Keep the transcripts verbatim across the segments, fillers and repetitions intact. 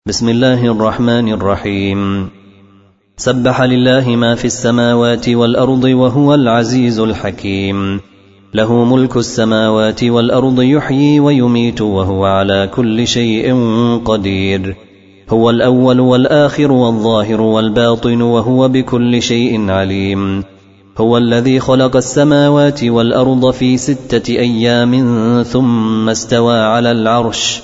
بسم الله الرحمن الرحيم. سبح لله ما في السماوات والأرض وهو العزيز الحكيم. له ملك السماوات والأرض يحيي ويميت وهو على كل شيء قدير. هو الأول والآخر والظاهر والباطن وهو بكل شيء عليم. هو الذي خلق السماوات والأرض في ستة أيام ثم استوى على العرش،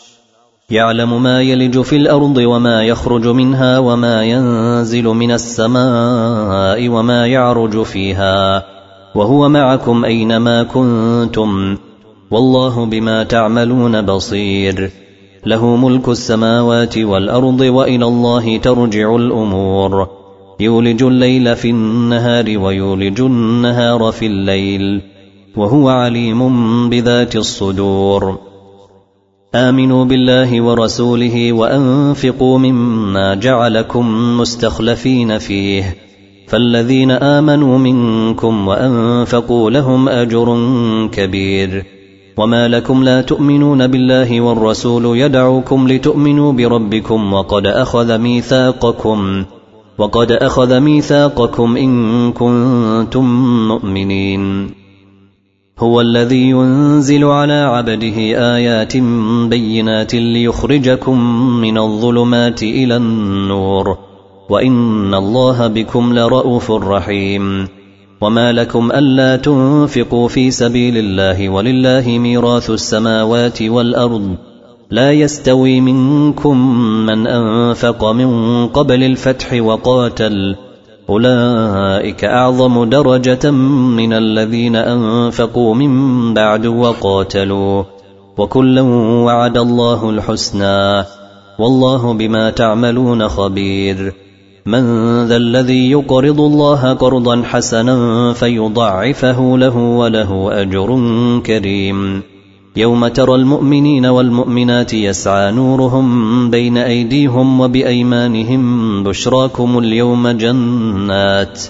يعلم ما يلج في الأرض وما يخرج منها وما ينزل من السماء وما يعرج فيها، وهو معكم أينما كنتم، والله بما تعملون بصير. له ملك السماوات والأرض وإلى الله ترجع الأمور. يولج الليل في النهار ويولج النهار في الليل، وهو عليم بذات الصدور. آمنوا بالله ورسوله وأنفقوا مما جعلكم مستخلفين فيه، فالذين آمنوا منكم وأنفقوا لهم أجر كبير. وما لكم لا تؤمنون بالله والرسول يدعوكم لتؤمنوا بربكم وقد أخذ ميثاقكم وقد أخذ ميثاقكم إن كنتم مؤمنين. هو الذي ينزل على عبده آيات بينات ليخرجكم من الظلمات إلى النور، وإن الله بكم لرؤوف رحيم. وما لكم ألا تنفقوا في سبيل الله ولله ميراث السماوات والأرض، لا يستوي منكم من أنفق من قبل الفتح وقاتل، أولئك أعظم درجة من الذين أنفقوا من بعد وقاتلوا، وكلا وعد الله الحسنى، والله بما تعملون خبير. من ذا الذي يقرض الله قرضا حسنا فيضاعفه له وله أجر كريم. يوم ترى المؤمنين والمؤمنات يسعى نورهم بين أيديهم وبأيمانهم بشراكم اليوم جنات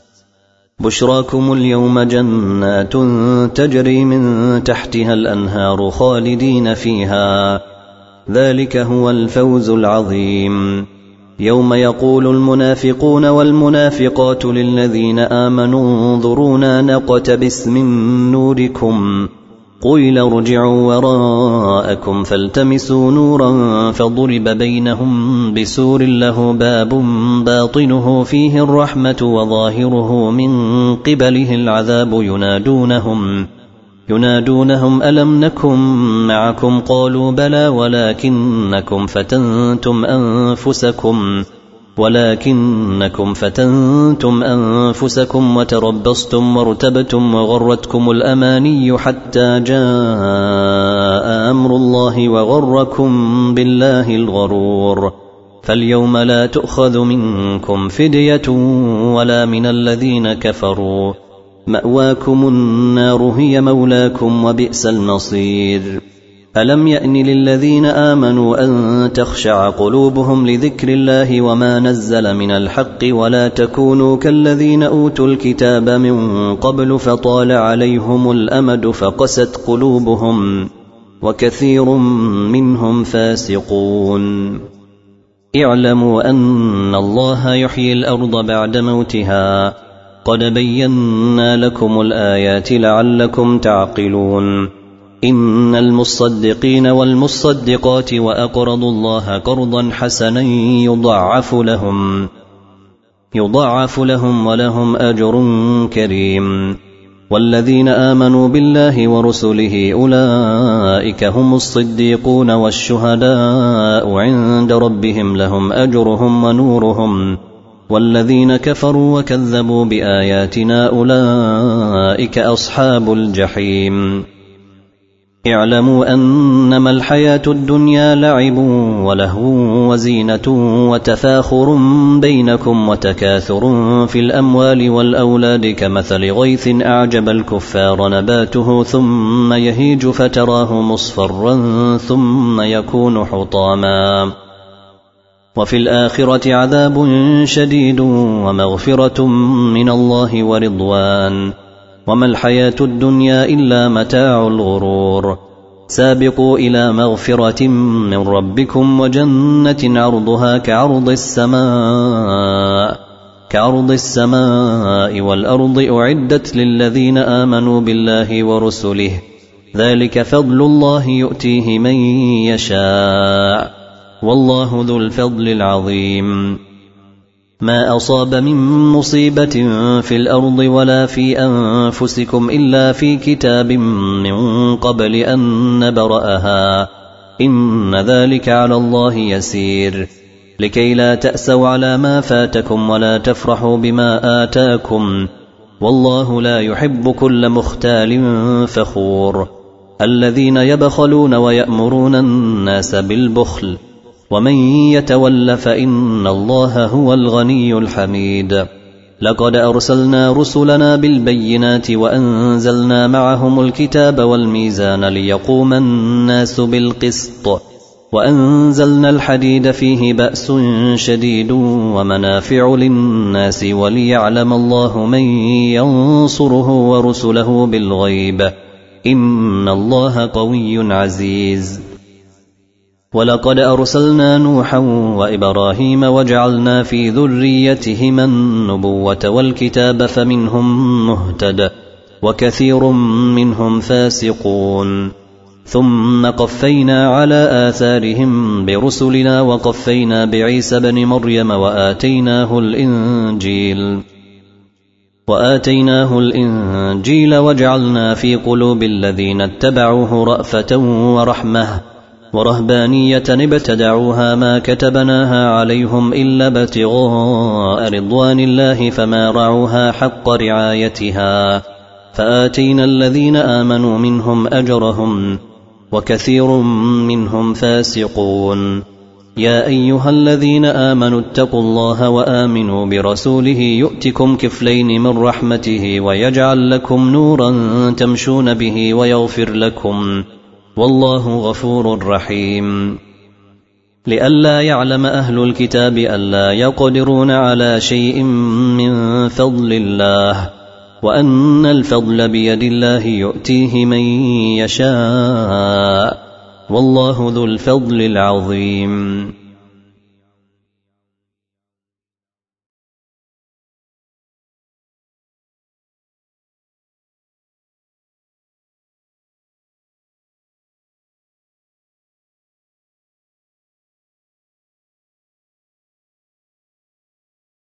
بشراكم اليوم جنات تجري من تحتها الأنهار خالدين فيها، ذلك هو الفوز العظيم. يوم يقول المنافقون والمنافقات للذين آمنوا انظرونا نقتبس من نوركم، قيل ارجعوا وراءكم فالتمسوا نورا فضرب بينهم بسور له باب باطنه فيه الرحمة وظاهره من قبله العذاب. ينادونهم ينادونهم ألم نكن معكم؟ قالوا بلى ولكنكم فتنتم أنفسكم ولكنكم فتنتم أنفسكم وتربصتم وارتبتم وغرتكم الأماني حتى جاء أمر الله وغركم بالله الغرور. فاليوم لا تؤخذ منكم فدية ولا من الذين كفروا، مأواكم النار هي مولاكم وبئس المصير. ألم يأن للذين آمنوا أن تخشع قلوبهم لذكر الله وما نزل من الحق ولا تكونوا كالذين أوتوا الكتاب من قبل فطال عليهم الأمد فقست قلوبهم وكثير منهم فاسقون. اعلموا أن الله يحيي الأرض بعد موتها، قد بينا لكم الآيات لعلكم تعقلون. إن المصدقين والمصدقات وأقرضوا الله قرضا حسنا يضاعف لهم يضاعف لهم ولهم أجر كريم. والذين آمنوا بالله ورسله أولئك هم الصديقون والشهداء عند ربهم لهم أجرهم ونورهم. والذين كفروا وكذبوا بآياتنا أولئك أصحاب الجحيم. اعلموا أنما الحياة الدنيا لعب ولهو وزينة وتفاخر بينكم وتكاثر في الأموال والأولاد كمثل غيث أعجب الكفار نباته ثم يهيج فتراه مصفرا ثم يكون حطاما، وفي الآخرة عذاب شديد ومغفرة من الله ورضوان، وما الحياة الدنيا إلا متاع الغرور. سابقوا إلى مغفرة من ربكم وجنة عرضها كعرض السماء كعرض السماء والأرض أعدت للذين آمنوا بالله ورسله ذلك فضل الله يؤتيه من يشاء والله ذو الفضل العظيم ما أصاب من مصيبة في الأرض ولا في أنفسكم إلا في كتاب من قبل أن نبرأها إن ذلك على الله يسير لكي لا تأسوا على ما فاتكم ولا تفرحوا بما آتاكم والله لا يحب كل مختال فخور الذين يبخلون ويأمرون الناس بالبخل ومن يتول فإن الله هو الغني الحميد لقد أرسلنا رسلنا بالبينات وأنزلنا معهم الكتاب والميزان ليقوم الناس بالقسط وأنزلنا الحديد فيه بأس شديد ومنافع للناس وليعلم الله من ينصره ورسله بالغيب إن الله قوي عزيز ولقد أرسلنا نوحا وإبراهيم وجعلنا في ذريتهما النبوة والكتاب فمنهم مهتد وكثير منهم فاسقون ثم قفينا على آثارهم برسلنا وقفينا بعيسى بن مريم وآتيناه الإنجيل وآتيناه الإنجيل وجعلنا في قلوب الذين اتبعوه رأفة ورحمة ورهبانية ابتدعوها ما كتبناها عليهم إلا ابتغاء رضوان الله فما رعوها حق رعايتها فآتينا الذين آمنوا منهم أجرهم وكثير منهم فاسقون يا أيها الذين آمنوا اتقوا الله وآمنوا برسوله يؤتكم كفلين من رحمته ويجعل لكم نورا تمشون به ويغفر لكم والله غفور رحيم لئلا يعلم أهل الكتاب ألا يقدرون على شيء من فضل الله وأن الفضل بيد الله يؤتيه من يشاء والله ذو الفضل العظيم